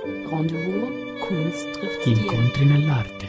Rendezvous, Kunst trifft Incontri nell'arte.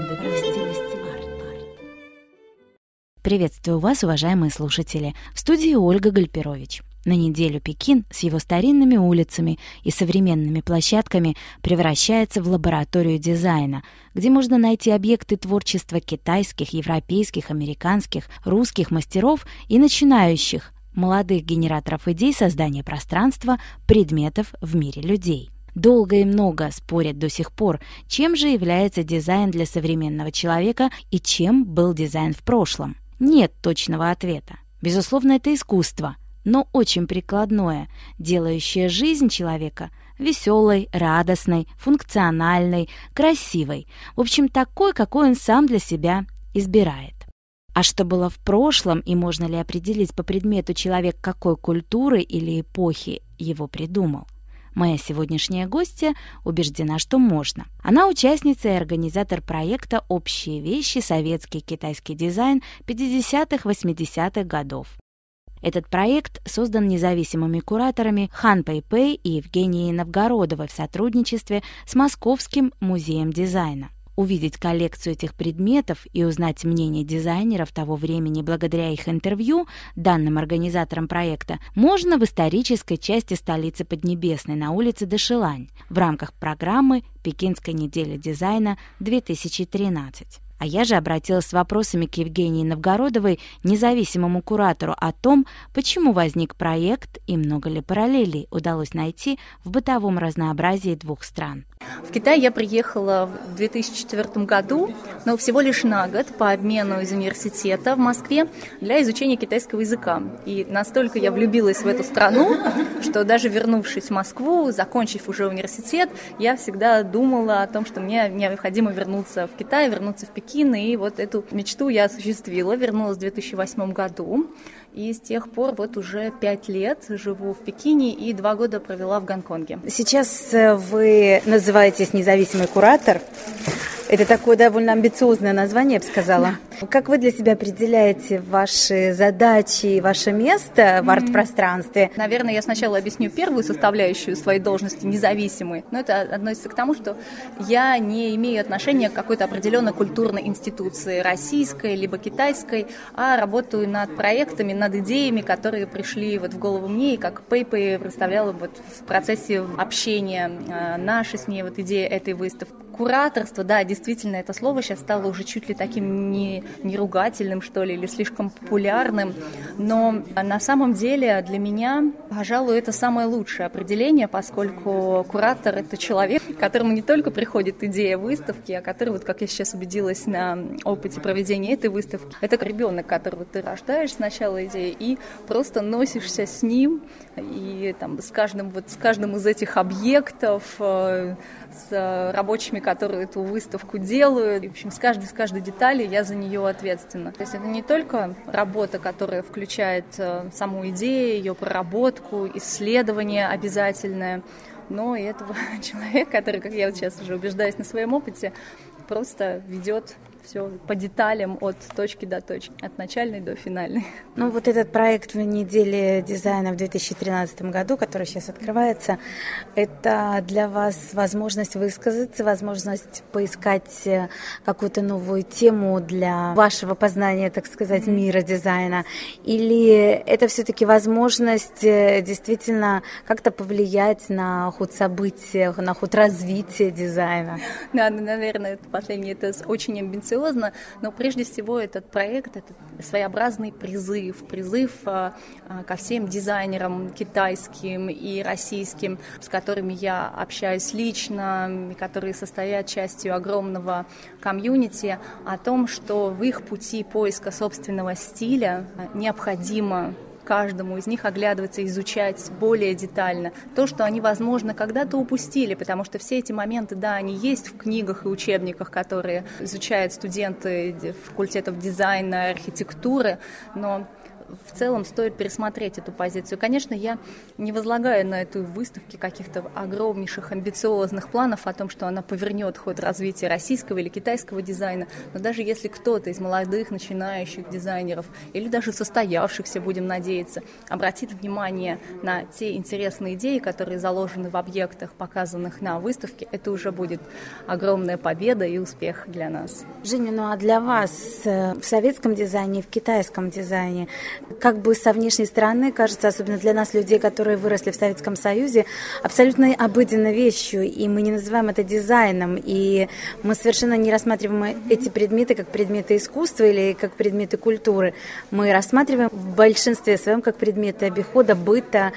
Приветствую вас, уважаемые слушатели. В студии Ольга Гальперович. На неделю Пекин с его старинными улицами и современными площадками превращается в лабораторию дизайна, где можно найти объекты творчества китайских, европейских, американских, русских мастеров и начинающих, молодых генераторов идей создания пространства, предметов в мире людей. Долго и много спорят до сих пор, чем же является дизайн для современного человека и чем был дизайн в прошлом. Нет точного ответа. Безусловно, это искусство, но очень прикладное, делающее жизнь человека веселой, радостной, функциональной, красивой. В общем, такой, какой он сам для себя избирает. А что было в прошлом и можно ли определить по предмету человек какой культуры или эпохи его придумал? Моя сегодняшняя гостья убеждена, что можно. Она участница и организатор проекта «Общие вещи. Советский китайский дизайн 50-80-х годов». Этот проект создан независимыми кураторами Хан Пэйпэй и Евгенией Новгородовой в сотрудничестве с Московским музеем дизайна. Увидеть коллекцию этих предметов и узнать мнение дизайнеров того времени благодаря их интервью, данным организаторам проекта, можно в исторической части столицы Поднебесной на улице Дашилань в рамках программы «Пекинская неделя дизайна 2013». А я же обратилась с вопросами к Евгении Новгородовой, независимому куратору, о том, почему возник проект и много ли параллелей удалось найти в бытовом разнообразии двух стран. В Китай я приехала в 2004 году, но всего лишь на год по обмену из университета в Москве для изучения китайского языка. И настолько я влюбилась в эту страну, что даже вернувшись в Москву, закончив уже университет, я всегда думала о том, что мне необходимо вернуться в Китай, вернуться в Пекин. И вот эту мечту я осуществила, вернулась в 2008 году. И с тех пор вот уже 5 лет живу в Пекине и 2 года провела в Гонконге. Сейчас вы называетесь независимый куратор. Это такое довольно амбициозное название, я бы сказала. Как вы для себя определяете ваши задачи и ваше место в арт-пространстве? Наверное, я сначала объясню первую составляющую своей должности независимой. Но это относится к тому, что я не имею отношения к какой-то определенной культурной институции, российской либо китайской, а работаю над проектами, над идеями, которые пришли вот в голову мне, и как Пэйпэй представляла вот в процессе общения наши с ней вот идеи этой выставки. Кураторство, да, действительно, это слово сейчас стало уже чуть ли таким не ругательным, что ли, или слишком популярным, но на самом деле для меня, пожалуй, это самое лучшее определение, поскольку куратор — это человек, к которому не только приходит идея выставки, а который, вот как я сейчас убедилась на опыте проведения этой выставки, это ребенок, которого ты рождаешь с начала идеи и просто носишься с ним, и там с каждым из этих объектов, с рабочими, которые эту выставку делают. И, в общем, с каждой детали я за нее ответственна. То есть это не только работа, которая включает саму идею, ее проработку, исследование обязательное, но и этого человека, который, как я вот сейчас уже убеждаюсь на своем опыте, просто ведет все по деталям от точки до точки, от начальной до финальной. Ну вот этот проект в неделе дизайна в 2013 году, который сейчас открывается, это для вас возможность высказаться, возможность поискать какую-то новую тему для вашего познания, так сказать, мира дизайна? Или это все-таки возможность действительно как-то повлиять на ход событий, на ход развития дизайна? Да, наверное, это последнее, это очень амбициозно. Но прежде всего этот проект — это своеобразный призыв ко всем дизайнерам китайским и российским, с которыми я общаюсь лично, которые состоят частью огромного комьюнити, о том, что в их пути поиска собственного стиля необходимо каждому из них оглядываться, изучать более детально то, что они, возможно, когда-то упустили, потому что все эти моменты, да, они есть в книгах и учебниках, которые изучают студенты факультетов дизайна, архитектуры, но в целом стоит пересмотреть эту позицию. Конечно, я не возлагаю на эту выставку каких-то огромнейших амбициозных планов о том, что она повернет ход развития российского или китайского дизайна, но даже если кто-то из молодых начинающих дизайнеров или даже состоявшихся, будем надеяться, обратит внимание на те интересные идеи, которые заложены в объектах, показанных на выставке, это уже будет огромная победа и успех для нас. Женя, ну а для вас в советском дизайне и в китайском дизайне, как бы со внешней стороны, кажется, особенно для нас, людей, которые выросли в Советском Союзе, абсолютно обыденной вещью, и мы не называем это дизайном, и мы совершенно не рассматриваем эти предметы как предметы искусства или как предметы культуры. Мы рассматриваем в большинстве своем как предметы обихода, быта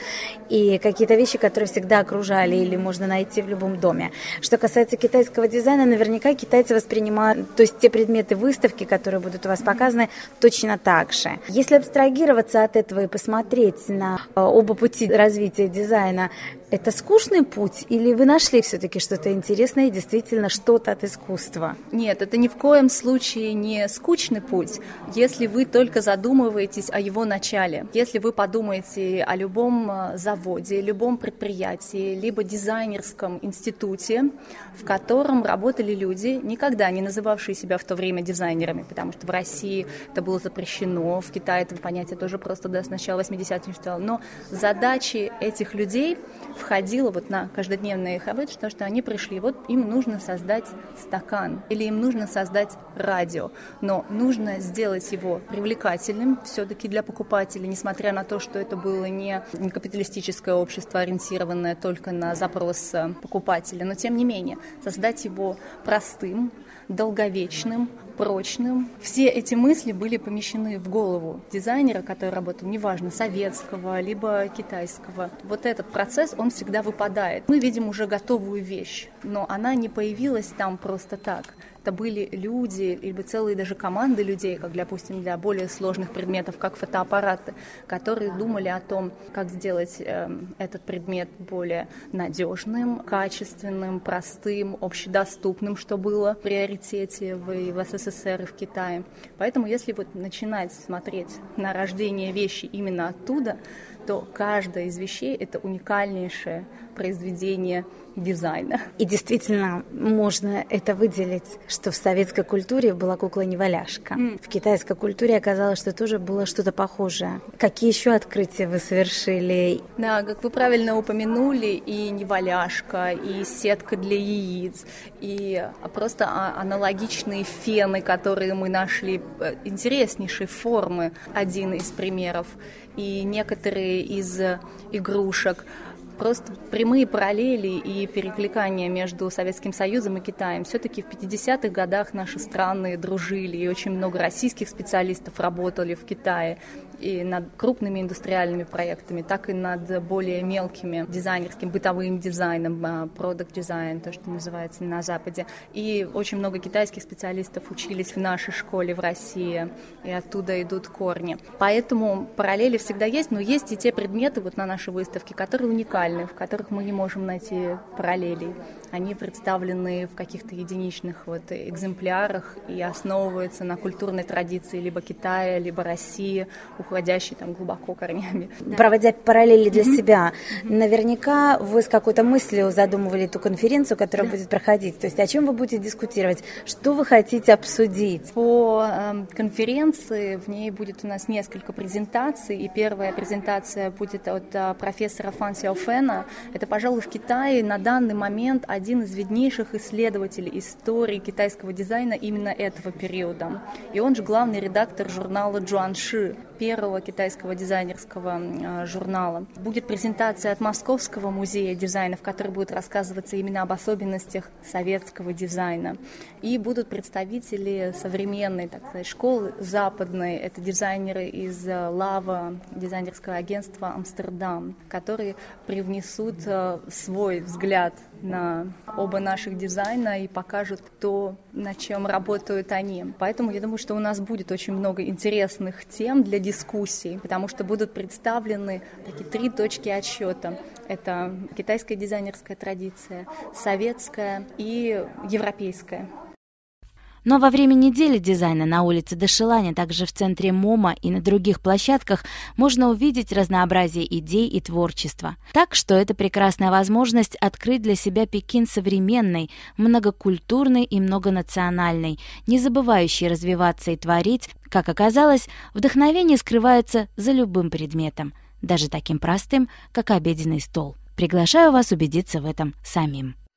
и какие-то вещи, которые всегда окружали или можно найти в любом доме. Что касается китайского дизайна, наверняка китайцы воспринимают, то есть те предметы выставки, которые будут у вас показаны, точно так же. Если абстрагироваться от этого и посмотреть на оба пути развития дизайна, это скучный путь или вы нашли все-таки что-то интересное и действительно что-то от искусства? Нет, это ни в коем случае не скучный путь, если вы только задумываетесь о его начале. Если вы подумаете о любом заводе, любом предприятии, либо дизайнерском институте, в котором работали люди, никогда не называвшие себя в то время дизайнерами, потому что в России это было запрещено, в Китае это понятие тоже просто с начала 80-х не стало. Но задачи этих людей входило вот на каждодневные их работы, что они пришли, вот им нужно создать стакан или им нужно создать радио, но нужно сделать его привлекательным все-таки для покупателей, несмотря на то, что это было не капиталистическое общество, ориентированное только на запрос покупателя, но тем не менее создать его простым, долговечным, прочным. Все эти мысли были помещены в голову дизайнера, который работал, неважно, советского, либо китайского. Вот этот процесс, он всегда выпадает. Мы видим уже готовую вещь, но она не появилась там просто так. Это были люди, либо целые даже команды людей, как, допустим, для более сложных предметов, как фотоаппараты, которые думали о том, как сделать этот предмет более надежным, качественным, простым, общедоступным, что было в приоритете в СССР и в Китае. Поэтому, если вот начинать смотреть на рождение вещи именно оттуда, то каждая из вещей – это уникальнейшее произведение дизайна. И действительно можно это выделить, что в советской культуре была кукла-неваляшка. В китайской культуре оказалось, что тоже было что-то похожее. Какие еще открытия вы совершили? Да, как вы правильно упомянули, и неваляшка, и сетка для яиц, и просто аналогичные фены, которые мы нашли, интереснейшей формы, один из примеров, и некоторые из игрушек. Просто прямые параллели и перекликания между Советским Союзом и Китаем. Все-таки в 50-х годах наши страны дружили, и очень много российских специалистов работали в Китае и над крупными индустриальными проектами, так и над более мелкими дизайнерским, бытовым дизайном, продакт-дизайн, то, что называется на Западе. И очень много китайских специалистов учились в нашей школе в России, и оттуда идут корни. Поэтому параллели всегда есть, но есть и те предметы вот на нашей выставке, которые уникальны, в которых мы не можем найти параллелей. Они представлены в каких-то единичных вот экземплярах и основываются на культурной традиции либо Китая, либо России, уходящей там глубоко корнями. Проводя параллели для себя, наверняка вы с какой-то мыслью задумывали эту конференцию, которая будет проходить. То есть о чем вы будете дискутировать? Что вы хотите обсудить? По конференции в ней будет у нас несколько презентаций, и первая презентация будет от профессора Фан Сяофэна. Это, пожалуй, в Китае на данный момент один из виднейших исследователей истории китайского дизайна именно этого периода. И он же главный редактор журнала «Джуанши», первого китайского дизайнерского журнала. Будет презентация от Московского музея дизайна, в которой будет рассказываться именно об особенностях советского дизайна. И будут представители современной, так сказать, школы западной. Это дизайнеры из Лава, дизайнерского агентства «Амстердам», которые привнесут свой взгляд на оба наших дизайна и покажут то, на чем работают они. Поэтому я думаю, что у нас будет очень много интересных тем для дискуссий, потому что будут представлены такие 3 точки отсчета. Это китайская дизайнерская традиция, советская и европейская. Но во время недели дизайна на улице Дашилань, а также в центре МОМА и на других площадках можно увидеть разнообразие идей и творчества. Так что это прекрасная возможность открыть для себя Пекин современный, многокультурный и многонациональный, не забывающий развиваться и творить. Как оказалось, вдохновение скрывается за любым предметом, даже таким простым, как обеденный стол. Приглашаю вас убедиться в этом самим.